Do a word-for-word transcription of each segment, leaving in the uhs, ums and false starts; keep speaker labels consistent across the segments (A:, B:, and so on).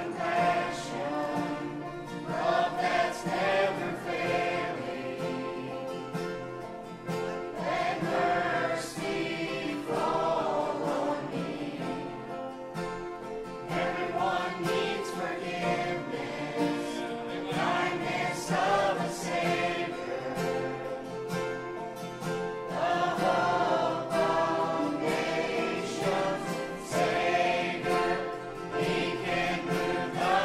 A: He can move the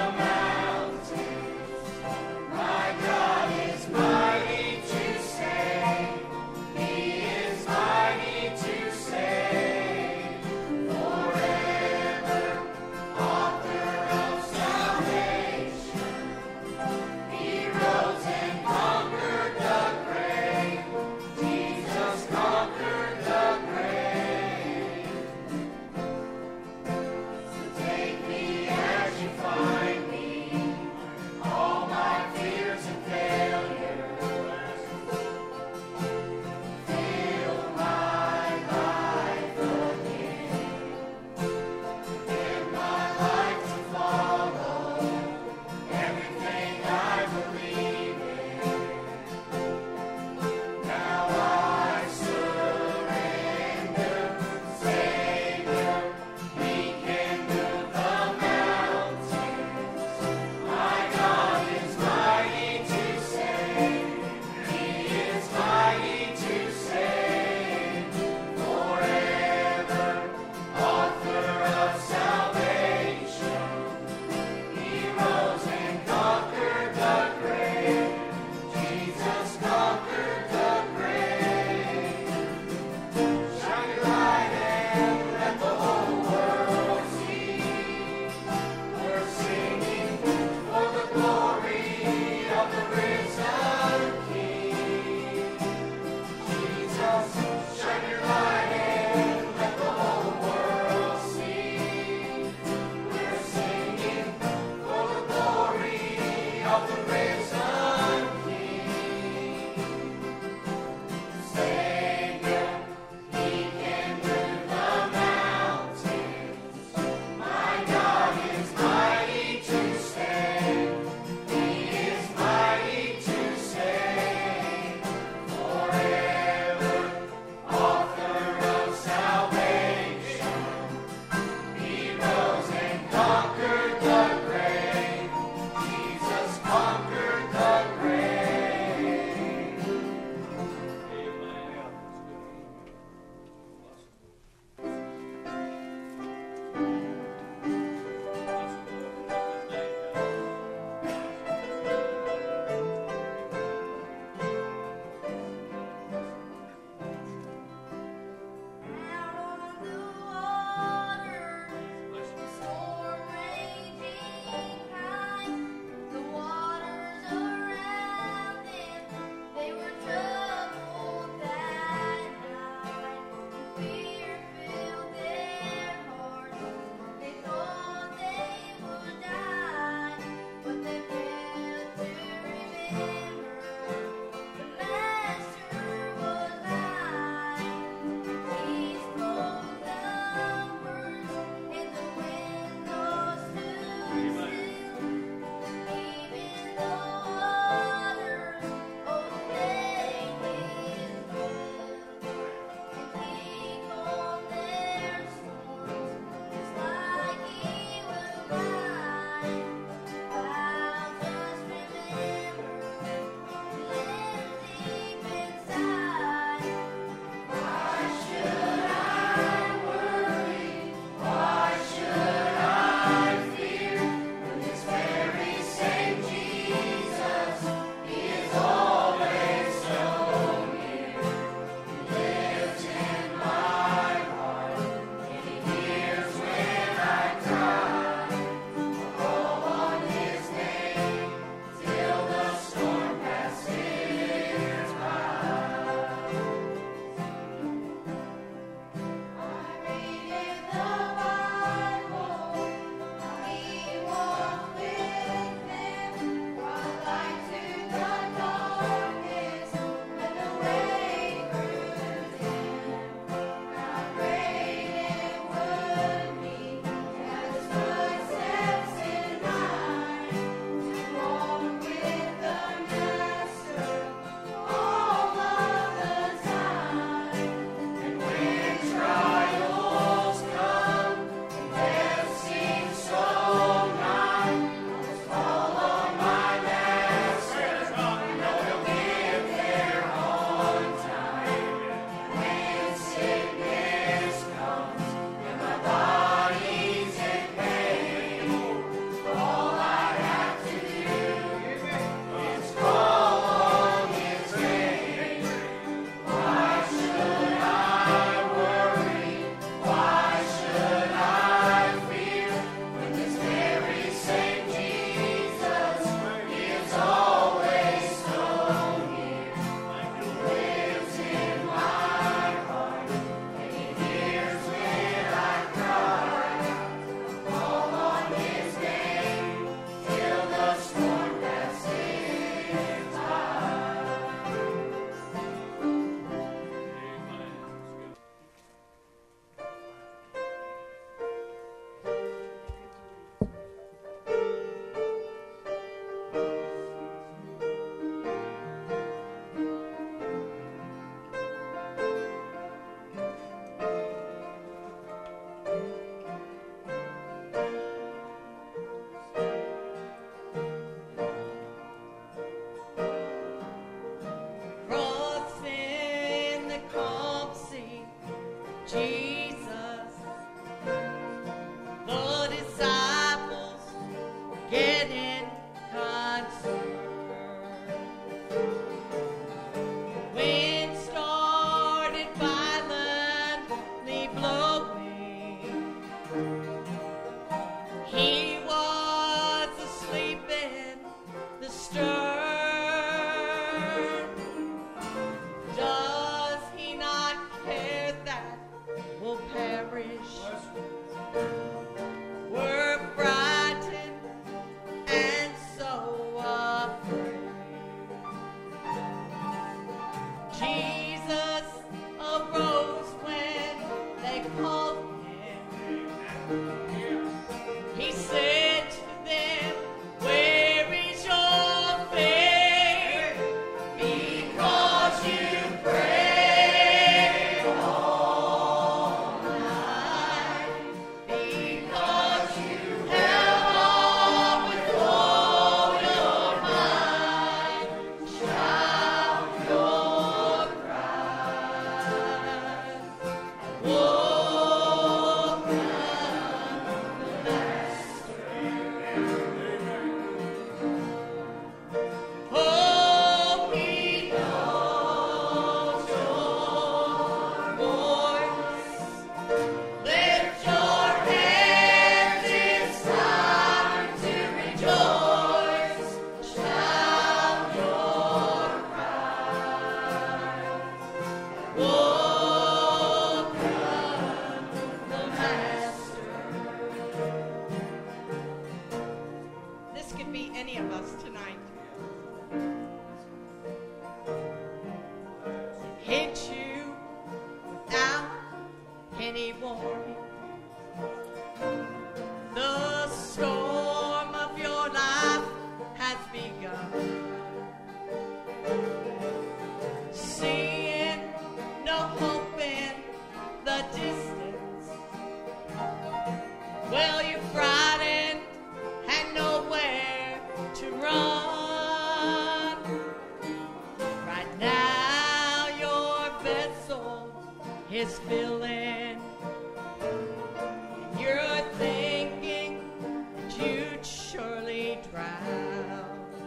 A: Well, you're frightened and nowhere to run. Right now your vessel is filling. And you're thinking that you'd surely drown.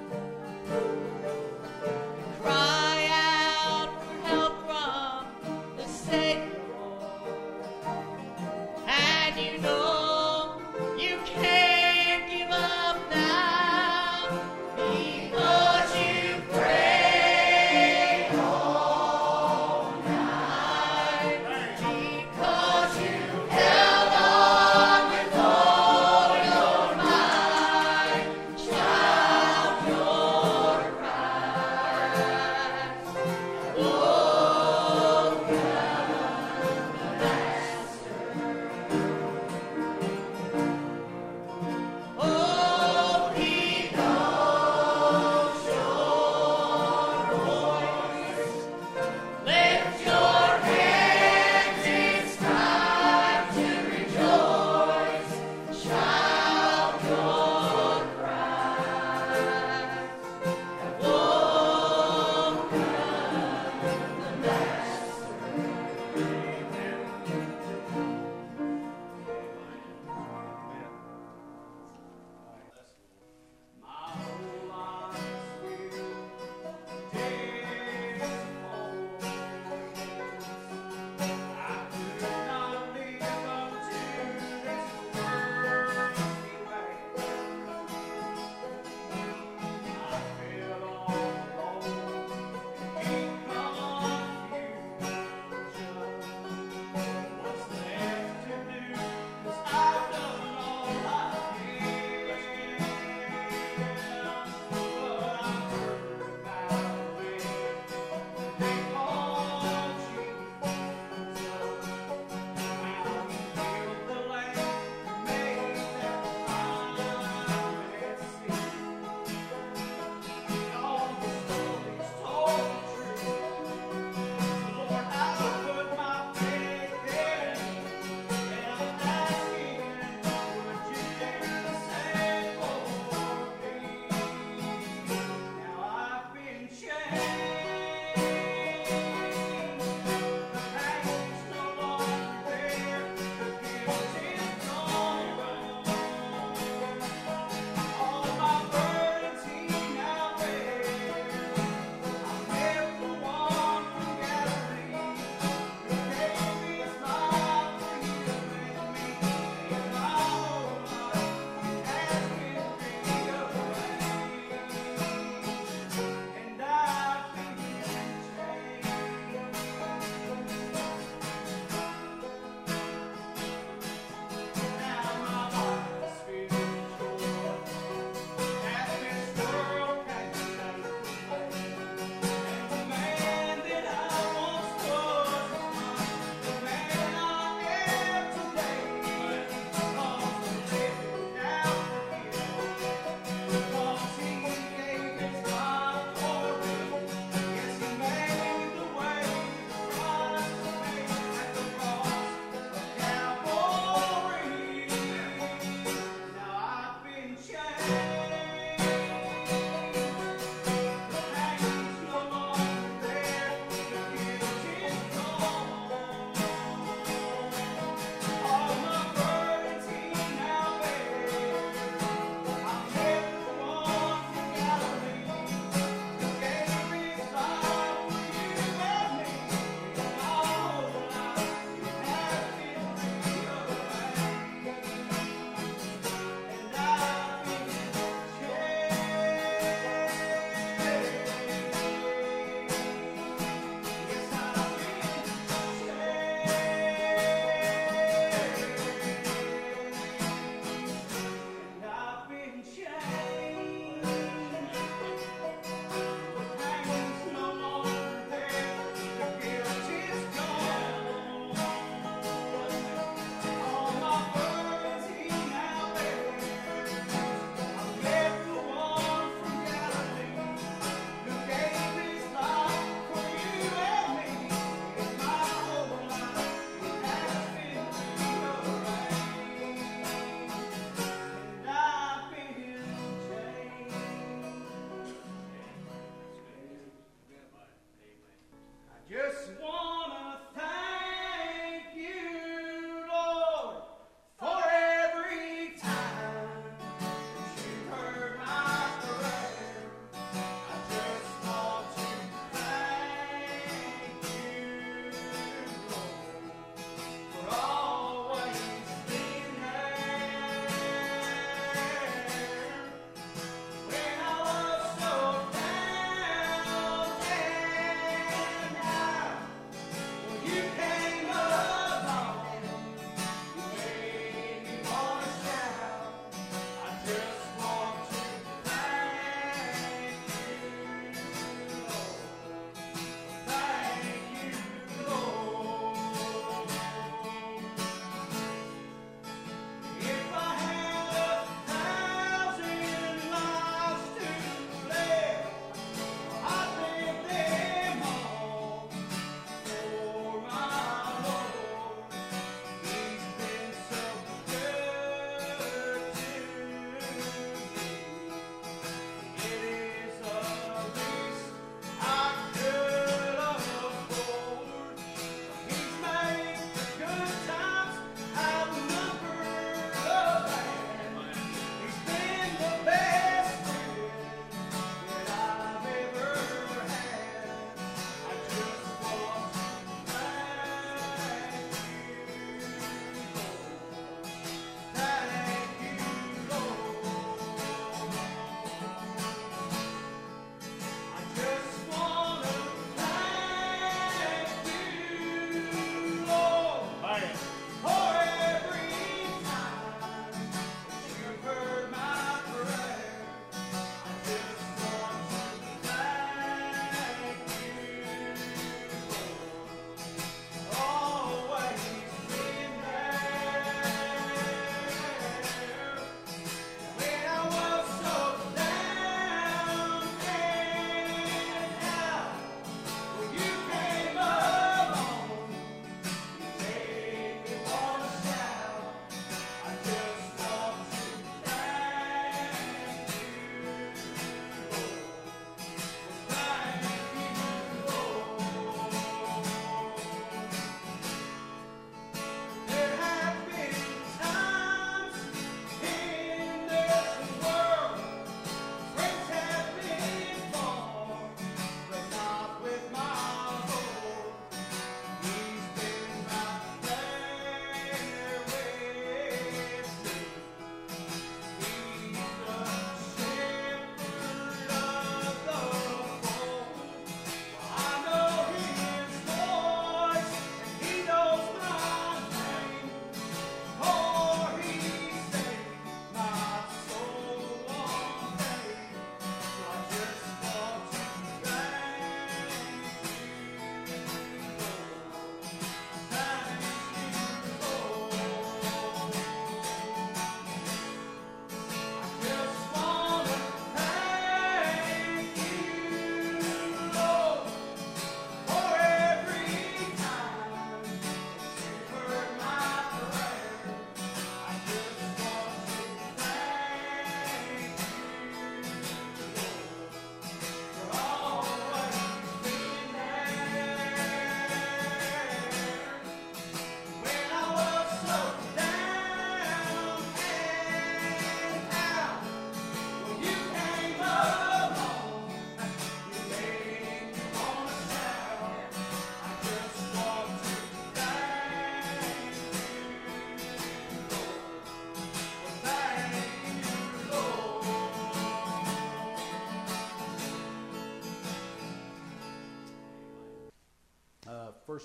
A: Cry out for help from the Savior. And you know you can't give up now because you prayed all night.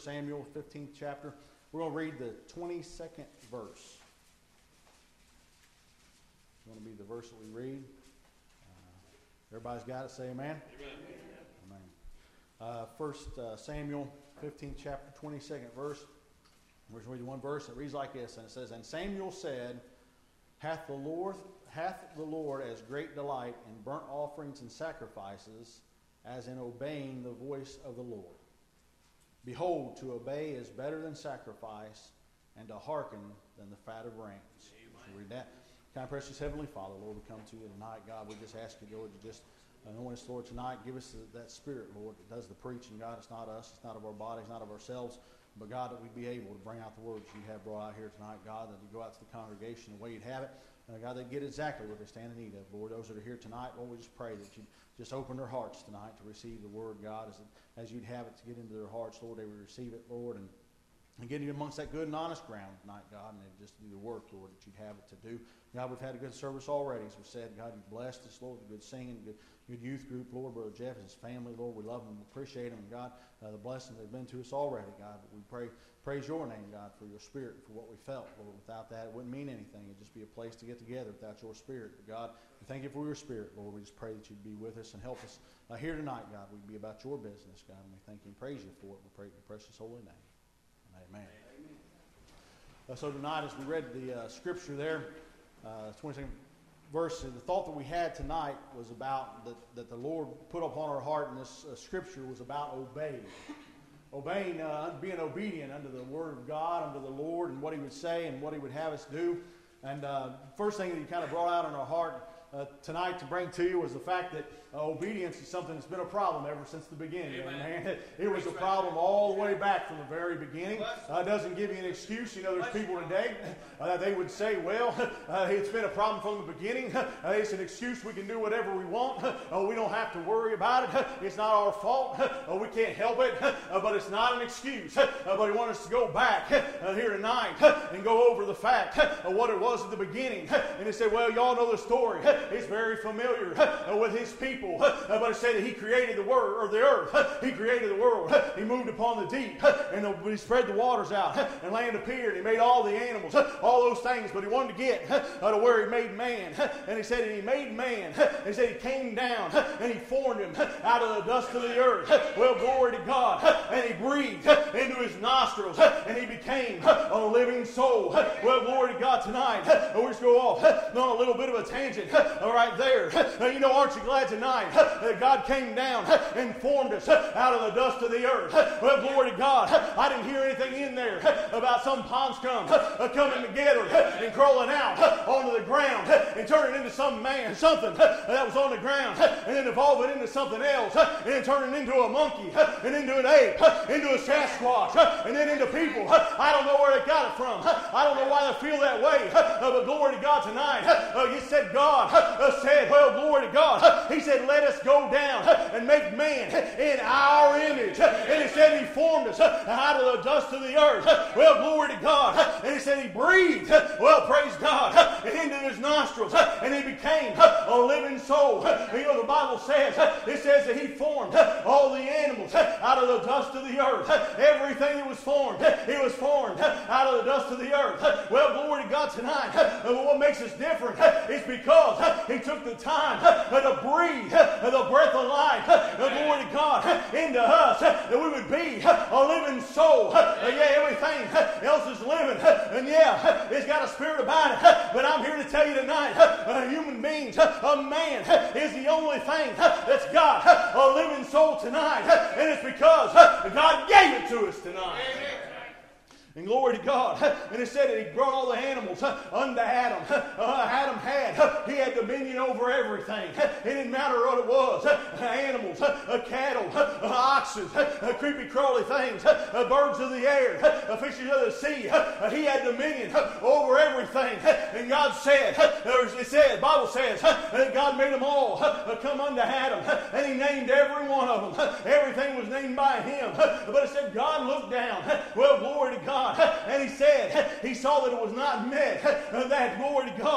B: Samuel, fifteenth chapter. We're going to read the twenty-second verse. It's going to be the verse that we read. Uh, everybody's got it. Say amen. Amen. Amen. Uh, First uh, Samuel, fifteenth chapter, twenty-second verse. We're going to read one verse. It reads like this, and it says, "And Samuel said, Hath the Lord, hath the Lord as great delight in burnt offerings and sacrifices as in obeying the voice of the Lord. Behold, to obey is better than sacrifice, and to hearken than the fat of rams." So read that. Kind precious Heavenly Father, Lord, we come to you tonight, God. We just ask you, Lord, to just anoint us, Lord, tonight. Give us the, that Spirit, Lord, that does the preaching. God, it's not us. It's not of our bodies, not of ourselves. But, God, that we be able to bring out the words you have brought out here tonight, God, that you go out to the congregation the way you'd have it. Uh, God, they get exactly what they stand in need of. Lord, those that are here tonight, Lord, we just pray that you just open their hearts tonight to receive the word, God, as, as you'd have it to get into their hearts, Lord, they would receive it, Lord, and, and get it amongst that good and honest ground tonight, God, and they'd just do the work, Lord, that you'd have it to do. God, we've had a good service already, as we said. God, you blessed us, Lord, with good singing, good, good youth group, Lord, Brother Jeff and his family, Lord, we love them, we appreciate them, and God, uh, the blessing they've been to us already, God, but we pray, praise your name, God, for your Spirit, for what we felt, Lord. Without that, it wouldn't mean anything. It'd just be a place to get together without your Spirit. But God, we thank you for your Spirit, Lord. We just pray that you'd be with us and help us uh, here tonight, God. We'd be about your business, God, and we thank you and praise you for it. We pray in your precious holy name. Amen. Amen. Uh, so tonight, as we read the uh, scripture there, uh, twenty-second verse, the thought that we had tonight was about that, that the Lord put upon our heart in this uh, scripture was about obeying. Obeying, uh, being obedient unto the Word of God, unto the Lord, and what He would say and what He would have us do. And uh, first thing that He kind of brought out in our heart uh, tonight to bring to you was the fact that uh, obedience is something that's been a problem ever since the beginning. Amen. Amen. It was a problem all the way back from the very beginning. Uh, it doesn't give you an excuse. You know, there's people today uh, that they would say, well, uh, it's been a problem from the beginning. Uh, it's an excuse. We can do whatever we want. Uh, we don't have to worry about it. It's not our fault. Uh, we can't help it. Uh, but it's not an excuse. Uh, but he wants us to go back uh, here tonight uh, and go over the fact of what it was at the beginning. And he said, well, y'all know the story. It's very familiar uh, with his people. Uh, but it said that he created the world, or the earth. He created the world. He moved upon the deep. And the, he spread the waters out. And land appeared. He made all the animals. All those things. But he wanted to get uh, to where he made man. And he said that he made man. And he said he came down and he formed him out of the dust of the earth. Well, glory to God. And he breathed into his nostrils. And he became a living soul. Well, glory to God tonight. We just go off on a little bit of a tangent right there. You know, aren't you glad tonight that God came down and formed us out of the dust of the earth? Well, glory to God. I didn't hear anything in there about some palm scum coming together and crawling out onto the ground and turning into some man, something that was on the ground, and then evolving into something else, and then turning into a monkey, and into an ape, into a Sasquatch, and then into people. I don't know where they got it from. I don't know why they feel that way, but glory to God tonight. You said God said, well, glory to God. He said, let us go down and make man in our image. And he said he formed us out of the dust of the earth. Well, glory to God. And he said he breathed, well, praise God, into his nostrils, and he became a living soul. You know, the Bible says, it says that he formed all the animals out of the dust of the earth. Everything that was formed, it was formed out of the dust of the earth. Well, glory to God tonight. What makes us different is because he took the time to breathe the breath of life, glory to God, into us, that we would be a living soul. Yeah, everything else is living, and yeah, it's got a spirit about it. But I'm here to tell you tonight, uh, human beings, a man is the only thing that's got a living soul tonight, and it's because God gave it to us tonight. Amen. And glory to God. And it said that he brought all the animals unto Adam. Uh, Adam had, he had dominion over everything. It didn't matter what it was. Animals, uh, cattle, uh, oxen, uh, creepy crawly things, uh, birds of the air, uh, fishes of the sea. Uh, he had dominion over everything. And God said, uh, it said, the Bible says, uh, that God made them all uh, come unto Adam. And he named every one of them. Everything was named by him. But it said God looked down. Well, glory to God. And he said, he saw that it was not met, that, glory to God,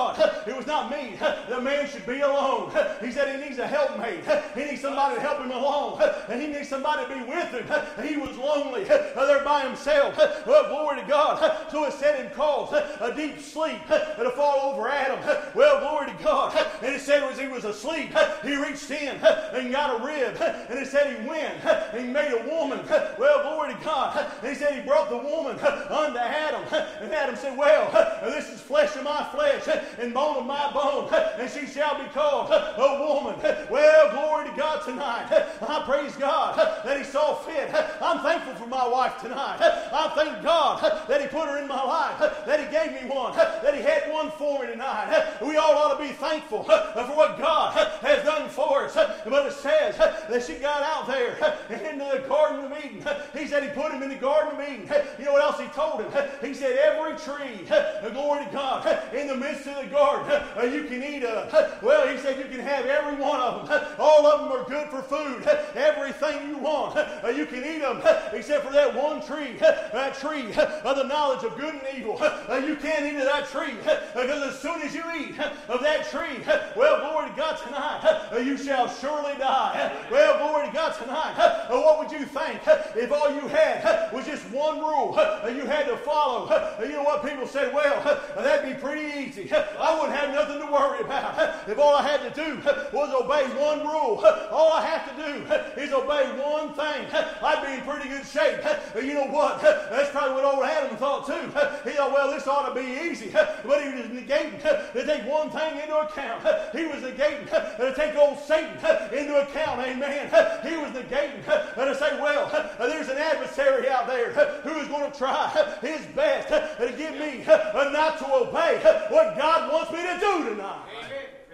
B: It was not me. The man should be alone. He said he needs a helpmate. He needs somebody to help him along. And he needs somebody to be with him. He was lonely there by himself. Well, glory to God. So it said him caused a deep sleep to fall over Adam. Well, glory to God. And it said as he was asleep, he reached in and got a rib. And it said he went and he made a woman. Well, glory to God. And he said he brought the woman unto Adam. And Adam said, well, this is flesh of my flesh and bone of my bone. And she shall be called a woman. Well, glory to God tonight. I praise God that he saw fit. I'm thankful for my wife tonight. I thank God that he put her in my life, that he gave me one, that he had one for me tonight. We all ought to be thankful for what God has done for us. But it says that she got out there into the Garden of Eden. He said he put him in the Garden of Eden. You know what else he told him? He said every tree, glory to God, in the midst of the garden, you can eat of. Well, he said you can have every one of them. All of them are good for food. Everything you want, you can eat them, except for that one tree, that tree of the knowledge of good and evil. You can't eat of that tree, because as soon as you eat of that tree, well, glory to God tonight, you shall surely die. Well, glory to God tonight. What would you think if all you had was just one rule you had to follow? You know what people said? Well, that'd be pretty easy. I wouldn't have nothing to worry about. If all I had to do was obey one rule, all I have to do is obey one thing, I'd be in pretty good shape. You know what? That's probably what old Adam thought too. He thought, well, this ought to be easy. But he was negating to take one thing into account. He was negating to take old Satan into account. Amen. He was negating to say, well, there's an adversary out there who is going to try his best to get me not to obey what God wants me to do tonight. Amen.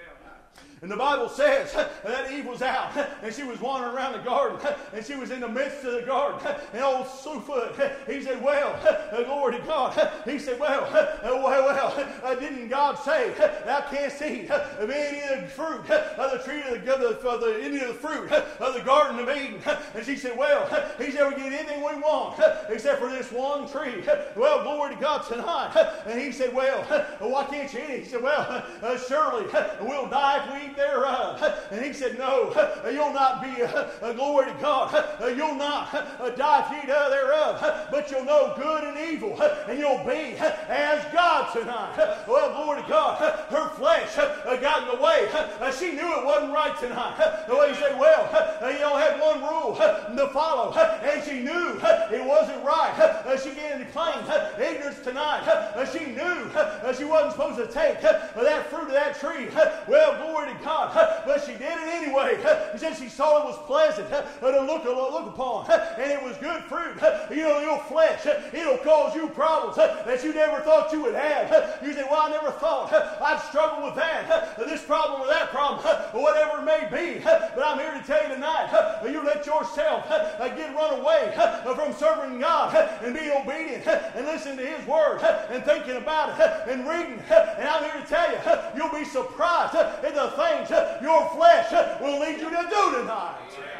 B: And the Bible says that Eve was out and she was wandering around the garden and she was in the midst of the garden. And old Slewfoot, he said, well, glory to God. He said, well, well, well, uh, didn't God say thou canst eat of any of the fruit of the tree of the, of the, of the any of the fruit of the Garden of Eden? And she said, well, he said, we can get anything we want except for this one tree. Well, glory to God tonight. And he said, well, why can't you eat it? He said, well, uh, surely we'll die if we eat thereof. And he said, no, you'll not be a glory to God. You'll not die if you eat thereof, but you'll know good and evil, and you'll be as God tonight. Well, glory to God. Her flesh got in the way. She knew it wasn't right tonight. The way he said, well, you don't have one rule to follow, and she knew it wasn't right. She began to claim ignorance tonight. She knew she wasn't supposed to take that fruit of that tree. Well, glory to God. But she did it anyway. He said she saw it was pleasant to look, look upon, and it was good fruit. You know, your flesh, it'll cause you problems that you never thought you would have. You say, well, I never thought I'd struggle with that, this problem or that problem, or whatever it may be. But I'm here to tell you tonight, you let yourself get run away from serving God and being obedient and listening to His Word and thinking about it and reading. And I'm here to tell you, you'll be surprised at the things your flesh will lead you to do tonight.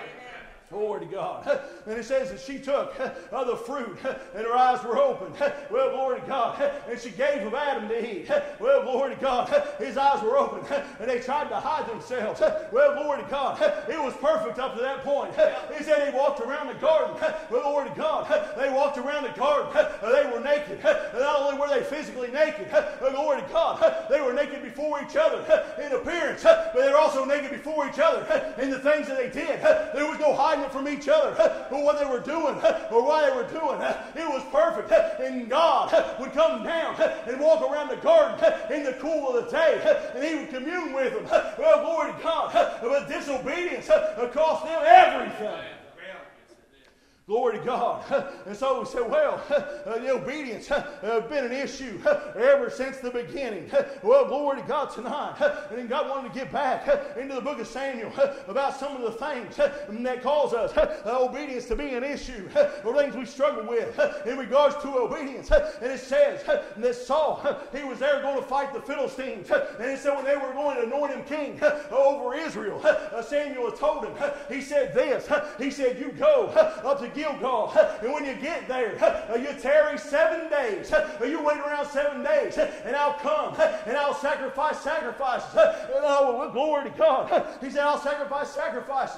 B: Glory to God. And it says that she took of the fruit and her eyes were open. Well, glory to God. And she gave of Adam to eat. Well, glory to God. His eyes were open and they tried to hide themselves. Well, glory to God. It was perfect up to that point. He said he walked around the garden. Well, glory to God. They walked around the garden. They were naked. And not only were they physically naked, but glory to God, they were naked before each other in appearance, but they were also naked before each other in the things that they did. There was no hiding from each other or what they were doing or why they were doing. It was perfect. And God would come down and walk around the garden in the cool of the day and He would commune with them. Well, glory to God. But disobedience cost them everything. Glory to God. And so we said, well, uh, the obedience has uh, been an issue ever since the beginning. Well, glory to God tonight. And then God wanted to get back into the book of Samuel about some of the things that cause us uh, obedience to be an issue, or things we struggle with in regards to obedience. And it says that Saul, he was there going to fight the Philistines. And it said when they were going to anoint him king over Israel, Samuel told him, he said this, he said, you go up to
C: Gilgal. And when you get there, you tarry seven days. You wait around seven days, and I'll come, and I'll sacrifice sacrifices. Oh, glory to God. He said, I'll sacrifice sacrifices.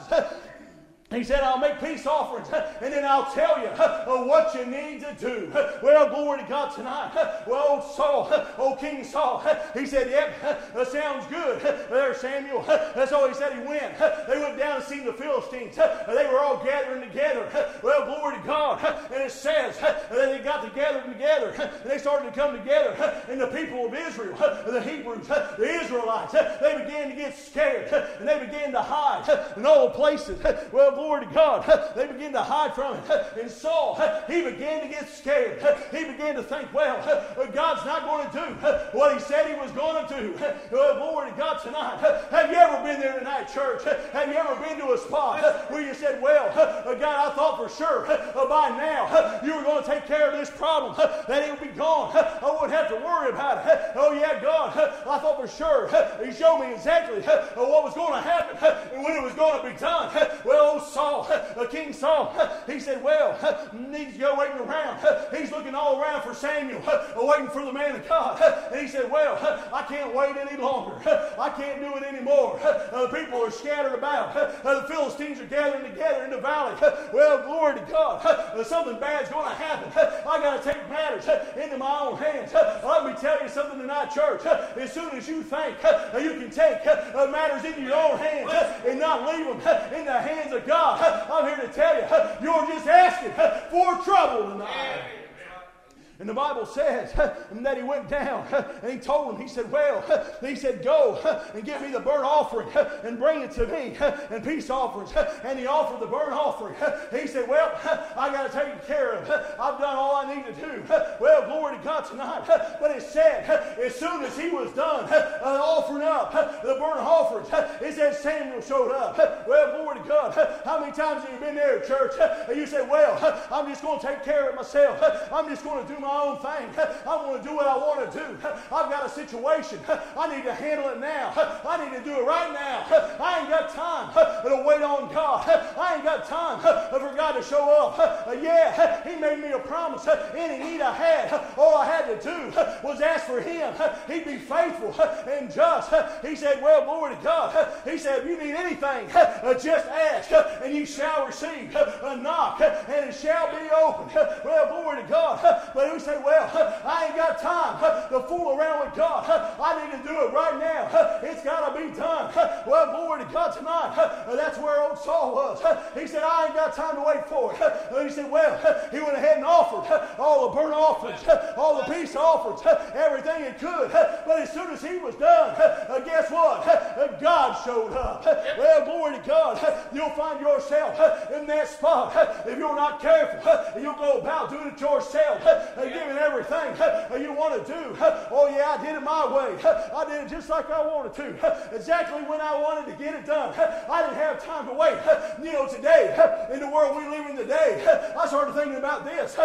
C: He said, I'll make peace offerings, and then I'll tell you uh, what you need to do. Well, glory to God tonight. Well, old Saul, old King Saul, he said, yep, that sounds good. There, Samuel. That's all he said. He went. They went down and seen the Philistines. They were all gathering together. Well, glory to God. And it says that they got together together, and they started to come together. And the people of Israel, the Hebrews, the Israelites, they began to get scared, and they began to hide in all places. Well, glory to God. They began to hide from him. And Saul, he began to get scared. He began to think, well, God's not going to do what he said he was going to do. Well, glory to God tonight. Have you ever been there tonight, church? Have you ever been to a spot where you said, well, God, I thought for sure by now you were going to take care of this problem, that it would be gone. I wouldn't have to worry about it. Oh, yeah, God, I thought for sure he showed me exactly what was going to happen and when it was going to be done. Well, Saul, uh, King Saul, he said, well, needs to go waiting around. He's looking all around for Samuel, uh, waiting for the man of God. And he said, well, I can't wait any longer. I can't do it anymore. Uh, the people are scattered about. Uh, the Philistines are gathering together in the valley. Well, glory to God. Uh, something bad's going to happen. I got to take matters into my own hands. Let me tell you something tonight, church. As soon as you think you can take matters into your own hands and not leave them in the hands of God, I'm here to tell you, you're just asking for trouble tonight. And the Bible says that he went down and he told him, he said, well, he said, go and give me the burnt offering and bring it to me and peace offerings. And he offered the burnt offering. He said, well, I got to take it care of. I've done all I need to do. Well, glory to God tonight. But it said, as soon as he was done uh, offering up the burnt offerings, it said Samuel showed up. Well, glory to God. How many times have you been there, church? And you said, well, I'm just going to take care of it myself. I'm just going to do my own thing. I want to do what I want to do. I've got a situation. I need to handle it now. I need to do it right now. I ain't got time to wait on God. I ain't got time for God to show up. Yeah, he made me a promise. Any need I had, all I had to do was ask for him. He'd be faithful and just. He said, well, glory to God. He said, if you need anything, just ask and you shall receive. Knock and it shall be opened. Well, glory to God. But we say, well, I ain't got time to fool around with God. I need to do it right now. It's got to be done. Well, glory to God tonight. That's where old Saul was. He said, I ain't got time to wait for it. He said, well, he went ahead and offered all the burnt offerings, all the peace offerings, everything he could. But as soon as he was done, guess what? God showed up. Well, glory to God. You'll find yourself in that spot. If you're not careful, you'll go about doing it yourself. Giving everything you want to do. Oh yeah, I did it my way. I did it just like I wanted to. Exactly when I wanted to get it done. I didn't have time to wait. You know, today, in the world we live in today, I started thinking about this.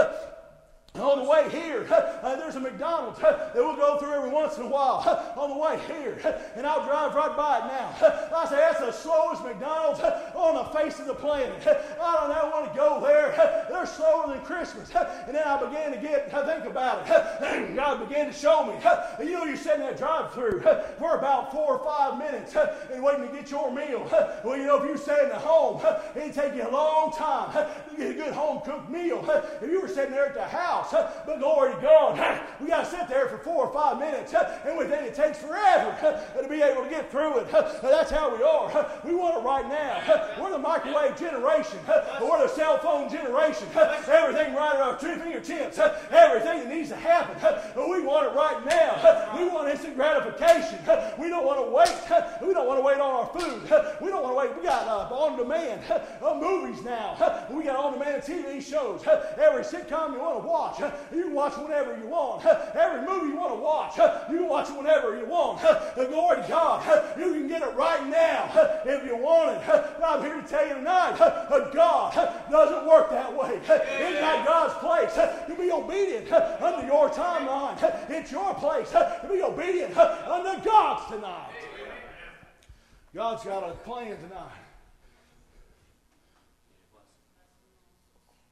C: On the way here, uh, there's a McDonald's uh, that we'll go through every once in a while. Uh, on the way here, and I'll drive right by it now. Uh, I say, that's the slowest McDonald's uh, on the face of the planet. Uh, I don't ever want to go there. Uh, they're slower than Christmas. Uh, and then I began to get, uh, think about it. Uh, God began to show me. Uh, you know, you're sitting there drive-through uh, for about four or five minutes uh, and waiting to get your meal. Uh, well, you know, if you stayed in the home, uh, it'd take you a long time uh, to get a good home-cooked meal. Uh, if you were sitting there at the house, but glory to God, we got to sit there for four or five minutes, and we think it takes forever to be able to get through it. That's how we are. We want it right now. We're the microwave generation. We're the cell phone generation. Everything right at our two fingertips. Everything that needs to happen. We want it right now. We want instant gratification. We don't want to wait. We don't want to wait on our food. We don't want to wait. We got uh, on-demand uh, movies now. We got on-demand T V shows. Every sitcom you want to watch. You can watch whenever you want. Every movie you want to watch, you can watch it whenever you want. Glory to God. You can get it right now if you want it. But I'm here to tell you tonight, God doesn't work that way. It's not God's place to be obedient under your timeline. It's your place to be obedient under God's tonight. God's got a plan tonight.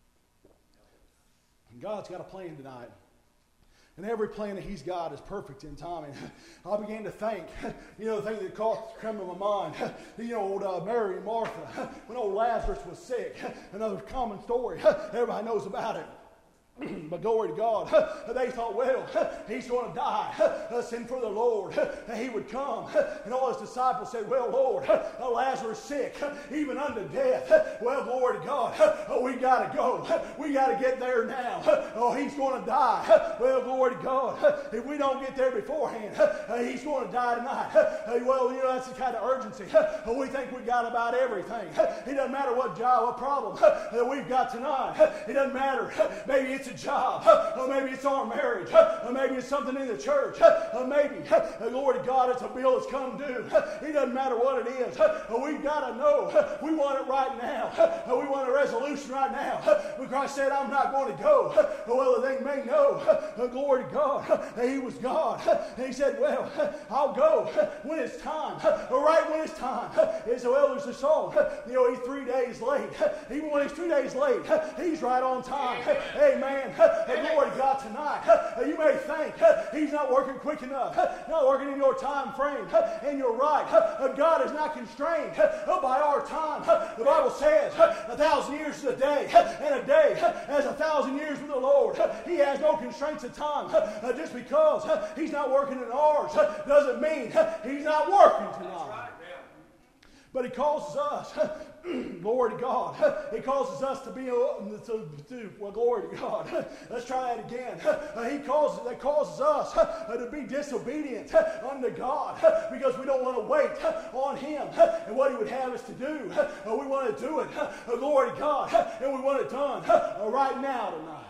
C: God's got a plan tonight. And every plan that He's got is perfect in timing. I began to think, you know, the thing that caught come to my mind, you know, old uh, Mary and Martha, when old Lazarus was sick, another common story. Everybody knows about it. But glory to God, they thought, well, he's going to die. Send for the Lord. He would come. And all his disciples said, well, Lord, Lazarus sick, even unto death. Well, glory to God, we got to go. We got to get there now. Oh, he's going to die. Well, glory to God, if we don't get there beforehand, he's going to die tonight. Well, you know, that's the kind of urgency. We think we got about everything. It doesn't matter what job, what problem that we've got tonight. It doesn't matter. Maybe it's a job, or maybe it's our marriage, or maybe it's something in the church, or maybe, glory to God, it's a bill that's come due. It doesn't matter what it is. We've got to know we want it right now. We want a resolution right now. When Christ said, I'm not going to go, well, they may know, glory to God, He was God. And He said, well, I'll go when it's time, or right when it's time. And so, well, there's a song, you know, he's three days late. Even when he's three days late, he's right on time. Amen. And glory to God tonight. You may think He's not working quick enough, not working in your time frame, and you're right. God is not constrained by our time. The Bible says a thousand years is a day, and a day as a thousand years with the Lord. He has no constraints of time. Just because He's not working in ours doesn't mean He's not working tonight. But He causes us, glory to God, He causes us to be, to, to, well, glory to God. Let's try that again. He causes, that causes us to be disobedient unto God because we don't want to wait on Him and what He would have us to do. We want to do it, glory to God, and we want it done right now tonight.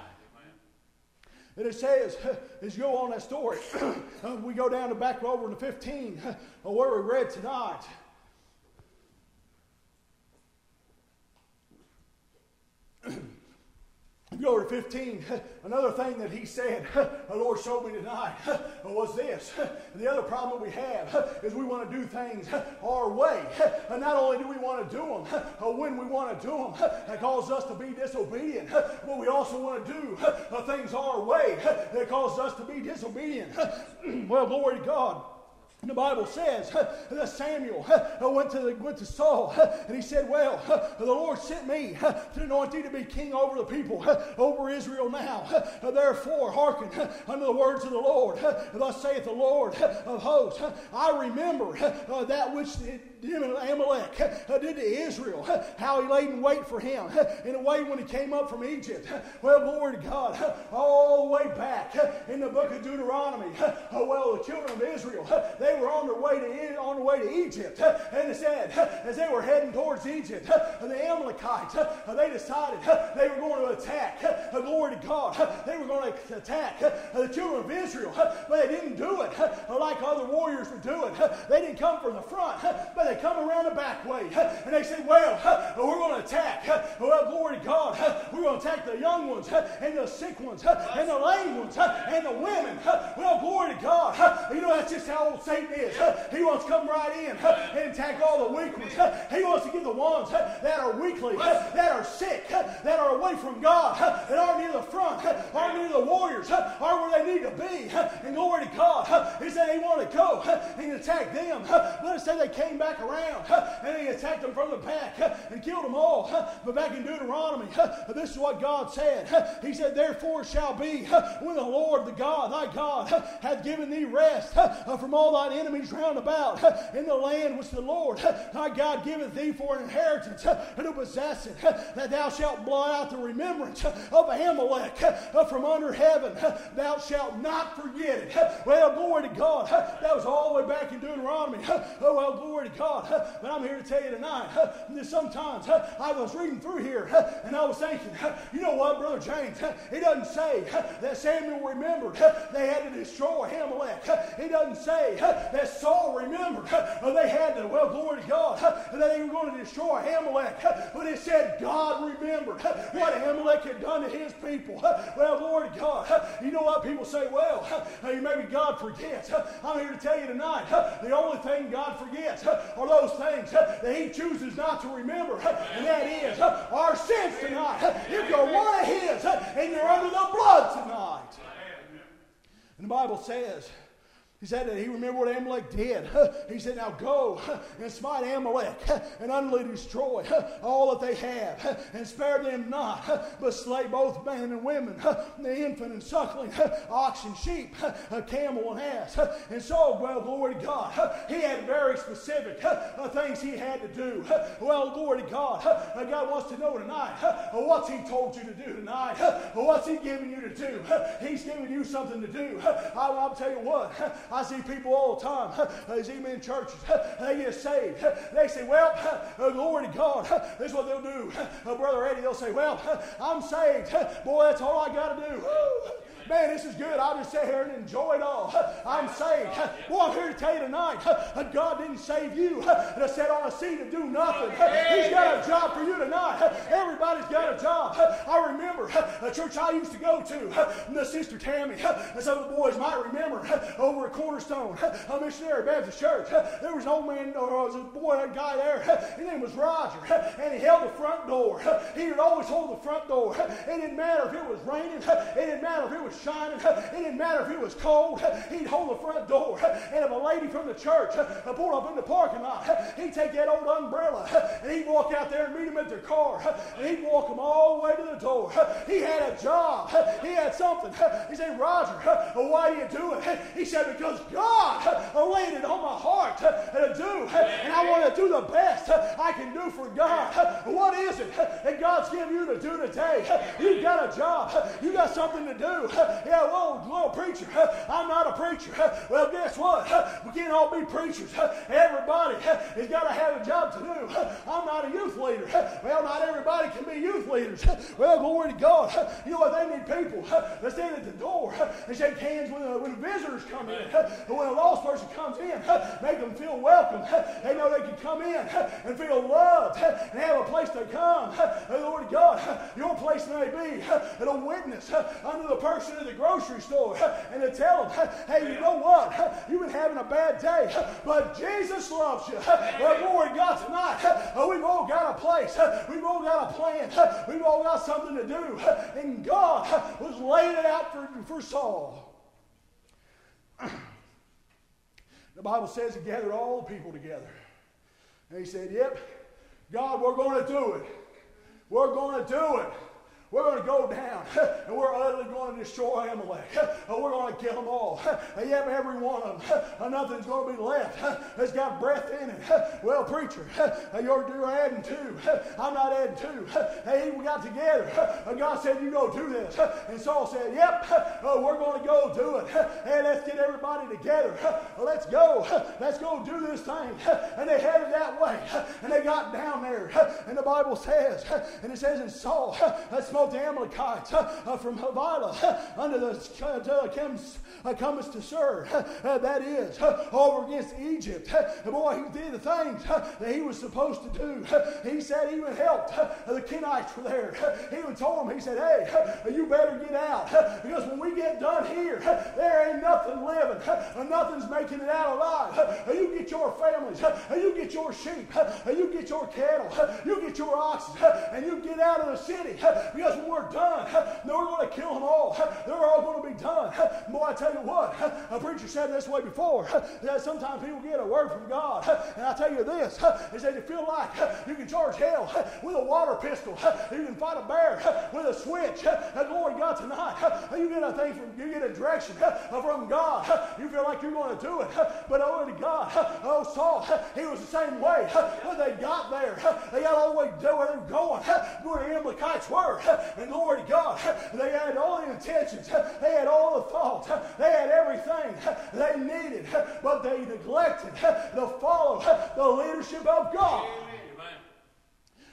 C: And it says, as you go on that story, we go down to back over to fifteen, where we read tonight. Go over to fifteen. Another thing that he said, the Lord showed me tonight, was this. The other problem we have is we want to do things our way. And not only do we want to do them when we want to do them, that causes us to be disobedient, but we also want to do things our way that causes us to be disobedient. Well, glory to God. The Bible says that Samuel went to, the, went to Saul and he said, well, the Lord sent me to anoint thee to be king over the people, over Israel now. Therefore, hearken unto the words of the Lord. Thus saith the Lord of hosts, I remember that which Amalek did to Israel, how he laid in wait for him in a way when he came up from Egypt. Well, glory to God, all the way back in the book of Deuteronomy, well, the children of Israel, they were on their way to on their way to Egypt, and it said as they were heading towards Egypt, the Amalekites, they decided they were going to attack. Glory to God, they were going to attack the children of Israel, but they didn't do it like other warriors would do it. They didn't come from the front, but they come around the back way, and they said, well, we're going to attack. Well, glory to God, we're going to attack the young ones and the sick ones and the lame ones and the women. Well, glory to God. You know, that's just how old Satan is. He wants to come right in and attack all the weak ones. He wants to get the ones that are weakly, that are sick, that are away from God, that aren't near the front, aren't near the warriors, aren't where they need to be. And glory to God, he said he wanted to go and attack them. Let us say they came back around and he attacked them from the back and killed them all. But back in Deuteronomy, this is what God said. He said, therefore it shall be when the Lord, the God, thy God, hath given thee rest from all thine enemies round about in the land which the Lord thy God giveth thee for an inheritance to possess it, that thou shalt blot out the remembrance of Amalek from under heaven. Thou shalt not forget it. Well, glory to God. That was all the way back in Deuteronomy. Oh, well, glory to God. But I'm here to tell you tonight that sometimes I was reading through here and I was thinking, you know what, Brother James? It doesn't say that Samuel remembered they had to destroy Amalek. It doesn't say that Saul remembered they had to, well, glory to God, that they were going to destroy Amalek. But it said God remembered what Amalek had done to his people. Well, glory to God. You know what people say? Well, maybe God forgets. I'm here to tell you tonight, the only thing God forgets are those things that he chooses not to remember. And that is our sins tonight. If you're one of his and you're under the blood tonight. And the Bible says, he said that he remembered what Amalek did. He said, now go and smite Amalek and utterly destroy all that they have and spare them not, but slay both men and women, the infant and suckling, ox and sheep, camel and ass. And so, well, glory to God, he had very specific things he had to do. Well, glory to God, God wants to know tonight, what's he told you to do tonight? What's he giving you to do? He's giving you something to do. I, I'll tell you what, I see people all the time. I see them in churches. They get saved. They say, well, uh, glory to God. This is what they'll do. Uh, Brother Eddie, they'll say, well, I'm saved. Boy, that's all I got to do. Woo! Man, this is good. I'll just sit here and enjoy it all. I'm saved. Well, I'm here to tell you tonight, God didn't save you to sit on a seat and do nothing. He's got a job for you tonight. Everybody's got a job. I remember a church I used to go to, the Sister Tammy, and some of the boys might remember, over at Cornerstone, a missionary Baptist church. There was an old man, or was a boy, a guy there. His name was Roger, and he held the front door. He would always hold the front door. It didn't matter if it was raining. It didn't matter if it was shining. It didn't matter if it was cold. He'd hold the front door. And if a lady from the church pulled up in the parking lot, he'd take that old umbrella and he'd walk out there and meet them at their car. And he'd walk them all the way to the door. He had a job. He had something. He said, Roger, why do you do it? He said, because God laid it on my heart to do. And I want to do the best I can do for God. What is it that God's given you to do today? You've got a job. You got something to do. Yeah, well, well, preacher, I'm not a preacher. Well, guess what? We can't all be preachers. Everybody has got to have a job to do. I'm not a youth leader. Well, not everybody can be youth leaders. Well, glory to God. You know what? They need people that stand at the door and shake hands when, uh, when visitors come in. When a lost person comes in, make them feel welcome. They know they can come in and feel loved and have a place to come. Glory to God. Your place may be a witness under the person in the grocery store and to tell them, hey, you know what? You've been having a bad day, but Jesus loves you. Well, glory to God tonight. We've all got a place. We've all got a plan. We've all got something to do. And God was laying it out for, for Saul. The Bible says he gathered all the people together. And he said, yep, God, we're going to do it. We're going to do it. We're going to go down, and we're utterly going to destroy Amalek. We're going to kill them all. Yep, every one of them. Nothing's going to be left that's got breath in it. Well, preacher, you're, you're adding to. I'm not adding to. Hey, we got together. God said, you go do this. And Saul said, yep, we're going to go do it. Hey, let's get everybody together. Let's go. Let's go do this thing. And they headed that way. And they got down there. And the Bible says, and it says in Saul, smote the Amalekites uh, from Havilah uh, under the uh, comes, uh, comes to Sur, uh, that is, uh, over against Egypt. Uh, boy, he did the things uh, that he was supposed to do. Uh, he said he even helped. Uh, the Kenites were there. Uh, he even told them, he said, hey, uh, you better get out, uh, because when we get done here, uh, there ain't nothing living. Uh, nothing's making it out alive. Uh, you get your families. Uh, you get your sheep. Uh, you get your cattle. Uh, you get your oxen. Uh, and you get out of the city. Uh, because when we're done, no, we're going to kill them all. They're all going to be done. Boy, I tell you what, a preacher said this way before, that sometimes people get a word from God, and I tell you this, is that you feel like you can charge hell with a water pistol, you can fight a bear with a switch. Glory to God tonight. You get a thing from, you get a direction from God. You feel like you're going to do it, but glory to God. Oh, Saul, he was the same way. When they got there, they got all the way to where they were going, where the Amalekites were. And glory to God, they had all the intentions, they had all the thoughts, they had everything they needed, but they neglected to follow the leadership of God.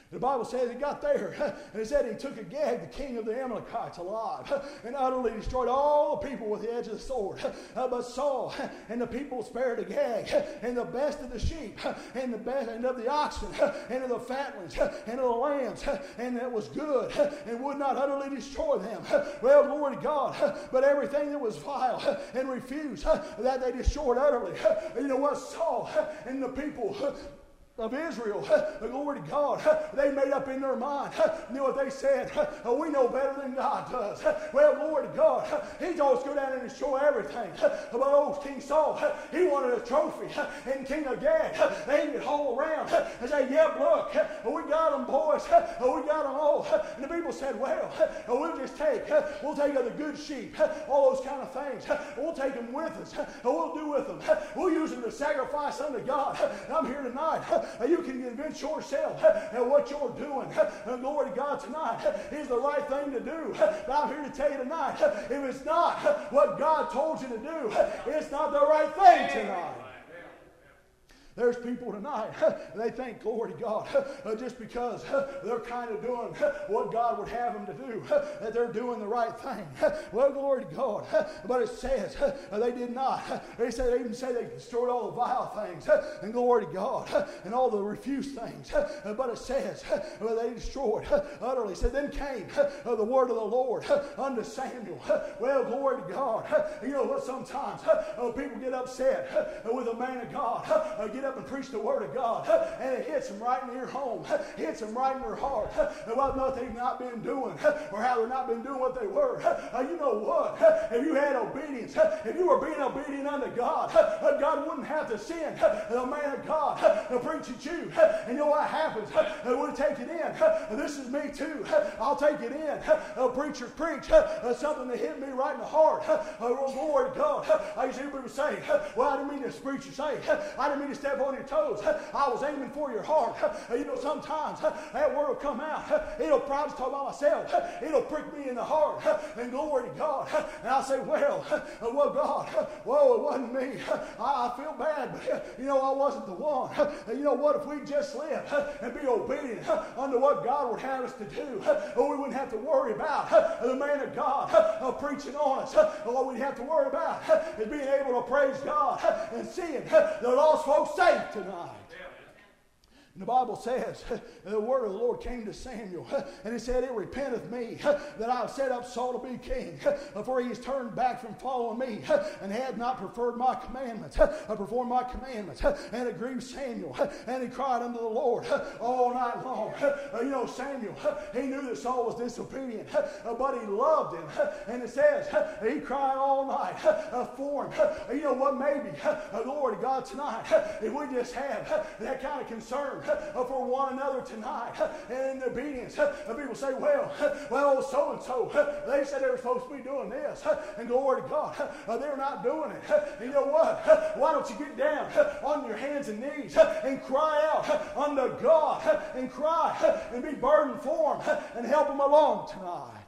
C: The Bible says he got there, and it said he took Agag, the king of the Amalekites, alive, and utterly destroyed all the people with the edge of the sword. But Saul and the people spared Agag, and the best of the sheep, and the best and of the oxen, and of the fatlings, and of the lambs, and that was good, and would not utterly destroy them. Well, glory to God. But everything that was vile and refused, that they destroyed utterly. You know what? Saul and the people of Israel, the glory to God, they made up in their mind. You know what they said? We know better than God does. Well, glory to God, he told us to go down and destroy everything. But old King Saul, he wanted a trophy. And King Agag, they could haul around and say, yeah, look, we got them, boys. We got them all. And the people said, well, we'll just take, we'll take the good sheep, all those kind of things. We'll take them with us. We'll do with them. We'll use them to sacrifice unto God. And I'm here tonight. You can convince yourself that what you're doing, and glory to God, tonight is the right thing to do. But I'm here to tell you tonight, if it's not what God told you to do, it's not the right thing tonight. There's people tonight, they think, glory to God, just because they're kind of doing what God would have them to do, that they're doing the right thing. Well, glory to God. But it says they did not. They say, they even say they destroyed all the vile things, and glory to God, and all the refused things. But it says they destroyed utterly. It said, then came the word of the Lord unto Samuel. Well, glory to God. You know what? Sometimes people get upset with a man of God. Get up and preach the word of God, and it hits them right in their home, hits them right in their heart, and what they've not been doing, or how they've not been doing what they were. Uh, you know what? If you had obedience, if you were being obedient unto God, uh, God wouldn't have to send the man of God to preach at you. And you know what happens? Uh, we'll take it in. Uh, this is me too. I'll take it in. Uh, preachers preach uh, something that hit me right in the heart. Uh, oh, glory to God. Uh, I used to hear people say, uh, well, I didn't mean to preach you say. Uh, I didn't mean to step on your toes. I was aiming for your heart. You know, sometimes that word will come out. It'll probably talk about myself. It'll prick me in the heart. And glory to God. And I'll say, well, well, God, well, it wasn't me. I, I feel bad, but you know, I wasn't the one. You know what? If we just live and be obedient unto what God would have us to do, we wouldn't have to worry about the man of God preaching on us. What we'd have to worry about is being able to praise God and seeing the lost folks saved tonight. And the Bible says, the word of the Lord came to Samuel, and he said, it repenteth me that I have set up Saul to be king, for he has turned back from following me, and had not preferred my commandments, performed my commandments. And it grieved Samuel, and he cried unto the Lord all night long. You know, Samuel, he knew that Saul was disobedient, but he loved him. And it says, he cried all night for him. You know what, maybe, glory to God, tonight, if we just have that kind of concern for one another tonight, and in obedience, people say, well, well, so and so, they said they were supposed to be doing this, and glory to God, they're not doing it. And you know what? Why don't you get down on your hands and knees and cry out unto God, and cry and be burdened for them and help them along tonight?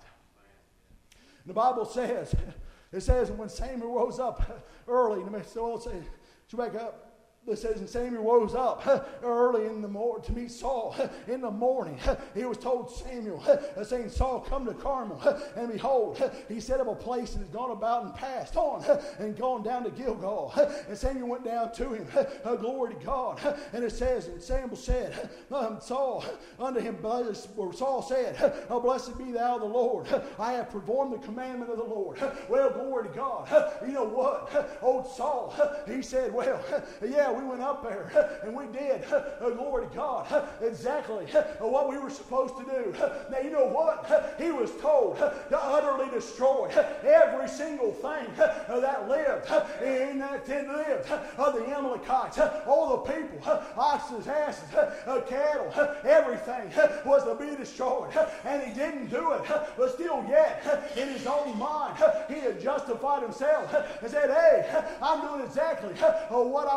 C: The Bible says, it says, when Samuel rose up early, so I'll say, back up. It says, and Samuel rose up early in the morning to meet Saul in the morning. He was told Samuel, saying, Saul, come to Carmel. And behold, he set up a place and has gone about and passed on and gone down to Gilgal. And Samuel went down to him. Glory to God. And it says, and Samuel said, um, Saul unto him, or Saul said, oh, blessed be thou the Lord. I have performed the commandment of the Lord. Well, glory to God. You know what? Old Saul, he said, well, yeah, we went up there and we did, uh, glory to God, exactly uh, what we were supposed to do. Now, you know what? He was told to utterly destroy every single thing uh, that lived in that lived uh, the Amalekites, all the people, oxen, asses, uh, cattle, everything was to be destroyed. And he didn't do it, but still yet in his own mind he had justified himself and said, hey, I'm doing exactly uh, what I was supposed to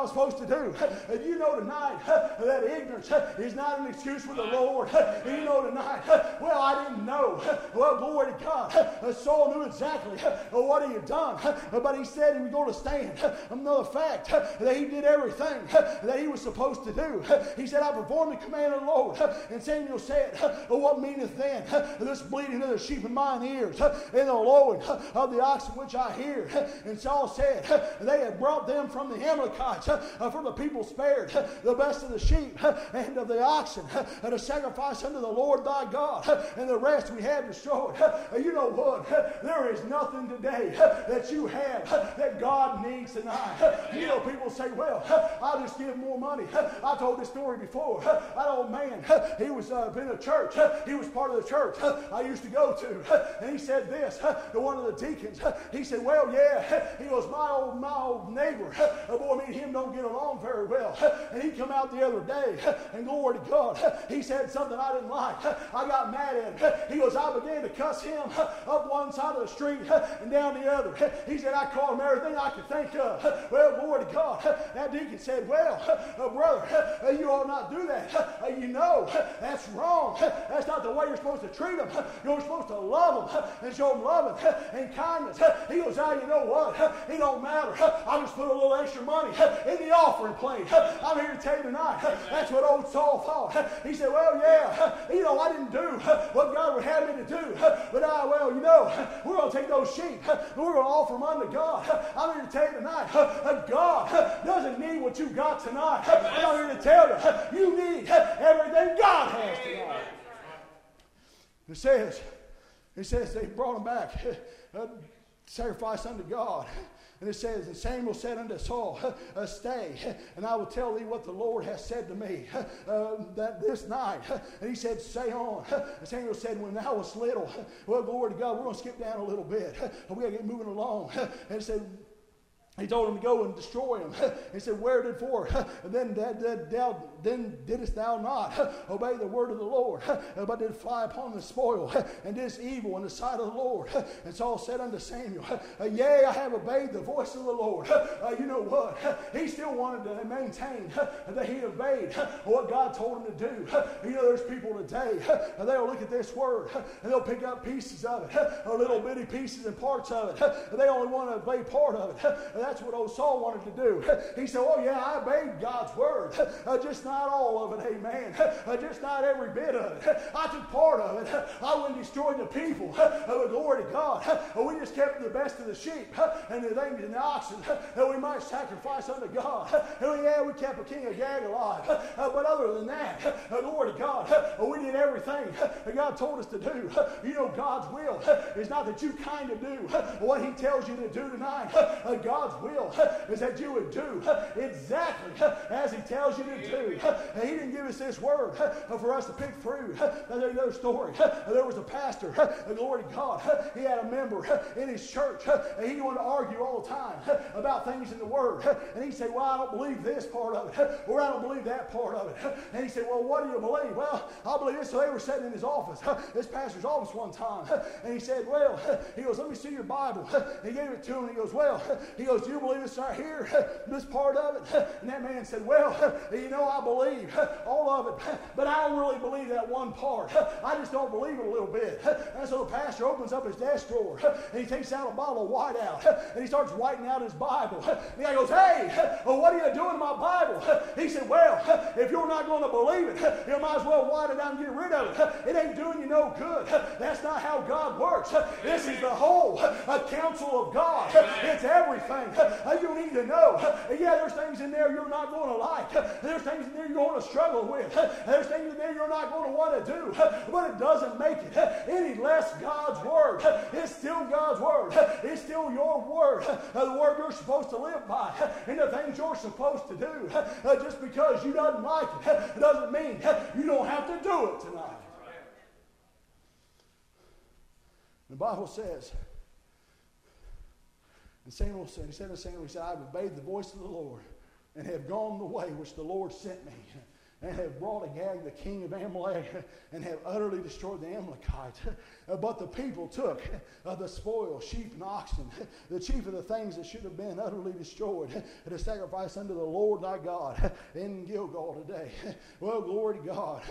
C: to do. And you know tonight that ignorance is not an excuse for the Lord. And you know tonight, well, I didn't know. Well, glory to God. Saul knew exactly what he had done, but he said he was going to stand. Another fact, that he did everything that he was supposed to do. He said, I performed the command of the Lord. And Samuel said, what meaneth then this bleating of the sheep in mine ears, and the lowing of the oxen which I hear? And Saul said, they had brought them from the Amalekites, from the people spared the best of the sheep and of the oxen, to sacrifice unto the Lord thy God, and the rest we have destroyed. You know what? There is nothing today that you have that God needs tonight. You know, people say, well, I'll just give more money. I told this story before. That old man, he was uh, in a church. He was part of the church I used to go to. And he said this to one of the deacons. He said, well, yeah. He goes, my old, my old neighbor, boy, me and him don't get along very well. And he come out the other day, and glory to God, he said something I didn't like. I got mad at him. He goes, I began to cuss him up one side of the street and down the other. He said, I called him everything I could think of. Well, glory to God. That deacon said, well, uh, brother, uh, you ought not do that. Uh, you know, that's wrong. That's not the way you're supposed to treat them. You're supposed to love them and show them love and kindness. He goes, ah, you know what? It don't matter. I'll just put a little extra money in the offering plate. I'm here to tell you tonight, that's what old Saul thought. He said, well, yeah, you know, I didn't do what God would have me to do. But I, well, you know, we're going to take those sheep and we're going to offer them unto God. I'm here to tell you tonight, God doesn't need what you got tonight. I'm here to tell you, you need everything God has tonight. It says, it says they brought him back, uh, sacrifice unto God. And it says, and Samuel said unto Saul, uh, stay, and I will tell thee what the Lord has said to me uh, that this night. And he said, say on. And Samuel said, when thou wast little, well, glory to God, we're going to skip down a little bit. We got to get moving along. And it said, he told him to go and destroy him. He said, where did for? And then, that, that, thou, then didst thou not obey the word of the Lord, but did fly upon the spoil, and didst evil in the sight of the Lord. And Saul said unto Samuel, yea, I have obeyed the voice of the Lord. Uh, you know what? He still wanted to maintain that he obeyed what God told him to do. You know, there's people today, and they'll look at this word, and they'll pick up pieces of it, or little bitty pieces and parts of it. They only want to obey part of it. That's what old Saul wanted to do. He said, oh yeah, I obeyed God's word. Uh, just not all of it, amen. Uh, just not every bit of it. I took part of it. I wouldn't destroy the people. Uh, but glory to God. Uh, we just kept the best of the sheep uh, and the things and the oxen that we might sacrifice unto God. Uh, yeah, we kept a king of Gag alive. Uh, but other than that, uh, glory to God, uh, we did everything that God told us to do. Uh, you know, God's will is not that you kind of do what he tells you to do tonight. Uh, God's will is that you would do exactly as he tells you to do. He didn't give us this word for us to pick through. There's another story. There was a pastor, glory to God. He had a member in his church, and he wanted to argue all the time about things in the word. And he said, well, I don't believe this part of it, or I don't believe that part of it. And he said, well, what do you believe? Well, I believe this. So they were sitting in his office, this pastor's office one time, and he said, well, he goes, let me see your Bible. And he gave it to him, and he goes, well, he goes, do you believe this right here, this part of it? And that man said, well, you know, I believe all of it, but I don't really believe that one part. I just don't believe it a little bit. And so the pastor opens up his desk drawer, and he takes out a bottle of whiteout, and he starts whiting out his Bible. And the guy goes, hey, well, what are you doing in my Bible? He said, well, if you're not going to believe it, you might as well white it out and get rid of it. It ain't doing you no good. That's not how God works. This is the whole counsel of God. It's everything. You need to know. Yeah, there's things in there you're not going to like. There's things in there you're going to struggle with. There's things in there you're not going to want to do. But it doesn't make it any less God's word. It's still God's word. It's still your word. The word you're supposed to live by. And the things you're supposed to do. Just because you don't like it doesn't mean you don't have to do it tonight. The Bible says, and Samuel said, he said to Samuel, he said, I've obeyed the voice of the Lord and have gone the way which the Lord sent me. and have brought Agag, the king of Amalek, and have utterly destroyed the Amalekites. But the people took of the spoil, sheep and oxen, the chief of the things that should have been utterly destroyed, to sacrifice unto the Lord thy God in Gilgal today. Well, glory to God.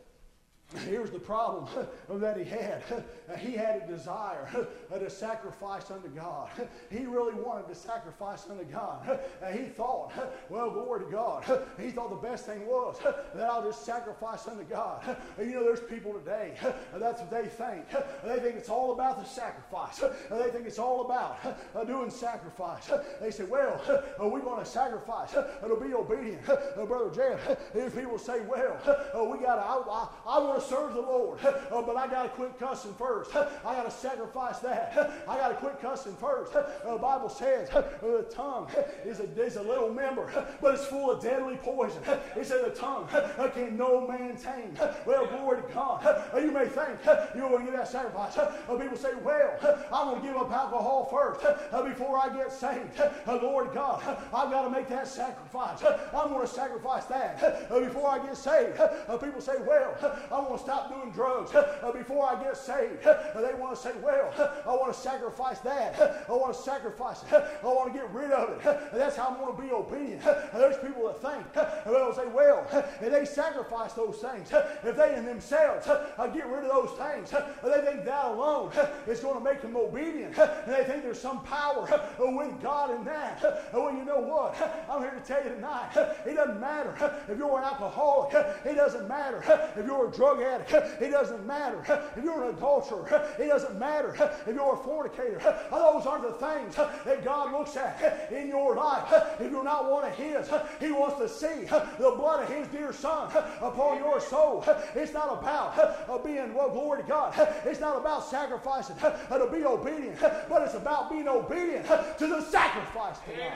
C: Here's the problem that he had. He had a desire to sacrifice unto God. He really wanted to sacrifice unto God. He thought, well, glory to God. He thought the best thing was that I'll just sacrifice unto God. You know, there's people today, that's what they think. They think it's all about the sacrifice. They think it's all about doing sacrifice. They say, well, we're going to sacrifice to be obedient. Brother Jeff, if people say, well, we got to, I, I, I want to serve the Lord, uh, but I got to quit cussing first. I got to sacrifice that. I got to quit cussing first. Uh, the Bible says uh, the tongue is a, is a little member, but it's full of deadly poison. It says the tongue uh, can no man tame. Well, glory to God. Uh, you may think uh, you're going to get that sacrifice. Uh, people say, well, uh, I'm going to give up alcohol first uh, before I get saved. Uh, glory to God. Uh, I've got to make that sacrifice. Uh, I'm going to sacrifice that uh, before I get saved. Uh, people say, well, uh, I'm going to stop doing drugs uh, before I get saved. Uh, they want to say, well, uh, I want to sacrifice that. Uh, I want to sacrifice it. Uh, I want to get rid of it. Uh, that's how I'm going to be obedient. Uh, there's people that think, uh, they'll say, well, uh, if they sacrifice those things, uh, if they in themselves uh, get rid of those things, uh, they think that alone uh, is going to make them obedient. Uh, and they think there's some power uh, with God in that. Uh, well, you know what? Uh, I'm here to tell you tonight, uh, it doesn't matter uh, if you're an alcoholic. Uh, it doesn't matter uh, if you're a drug addict. It doesn't matter if you're an adulterer. It doesn't matter if you're a fornicator. Those aren't the things that God looks at in your life. If you're not one of His, He wants to see the blood of His dear Son upon your soul. It's not about being, well, glory to God. It's not about sacrificing to be obedient, but it's about being obedient to the sacrifice to God.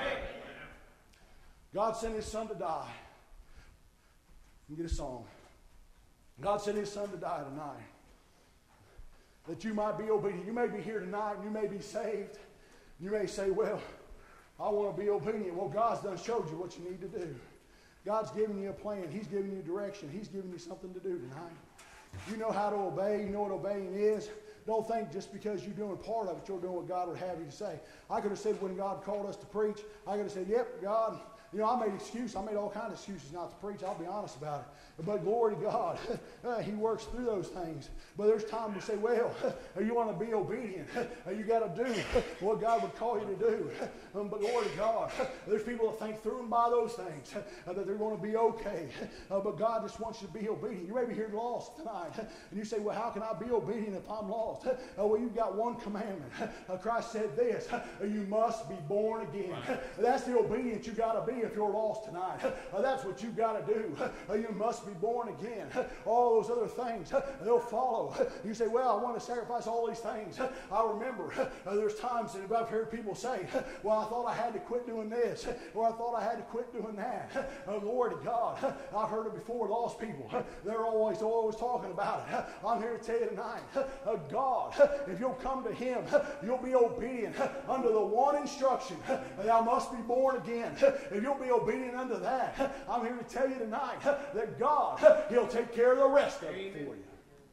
C: God sent His Son to die. You get a song. God sent His Son to die tonight that you might be obedient. You may be here tonight and you may be saved. You may say, well, I want to be obedient. Well, God's done showed you what you need to do. God's given you a plan. He's given you direction. He's given you something to do tonight. You know how to obey. You know what obeying is. Don't think just because you're doing part of it, you're doing what God would have you to say. I could have said when God called us to preach, I could have said, yep, God, you know, I made excuses. I made all kinds of excuses not to preach. I'll be honest about it. But glory to God, He works through those things. But there's times we say, well, you want to be obedient. You got to do what God would call you to do. But glory to God, there's people that think through and by those things that they're going to be okay. But God just wants you to be obedient. You may be here lost tonight. And you say, well, how can I be obedient if I'm lost? Well, you've got one commandment. Christ said this, you must be born again. That's the obedience you got to be if you're lost tonight. That's what you got to do. You must be born again. All those other things, they'll follow. You say, well, I want to sacrifice all these things. I remember there's times that I've heard people say, well, I thought I had to quit doing this, or I thought I had to quit doing that. Oh, glory to God. I've heard it before, lost people. They're always, always talking about it. I'm here to tell you tonight, God, if you'll come to Him, you'll be obedient under the one instruction, thou must be born again. If you'll be obedient unto that, I'm here to tell you tonight that God, He'll take care of the rest of it for you.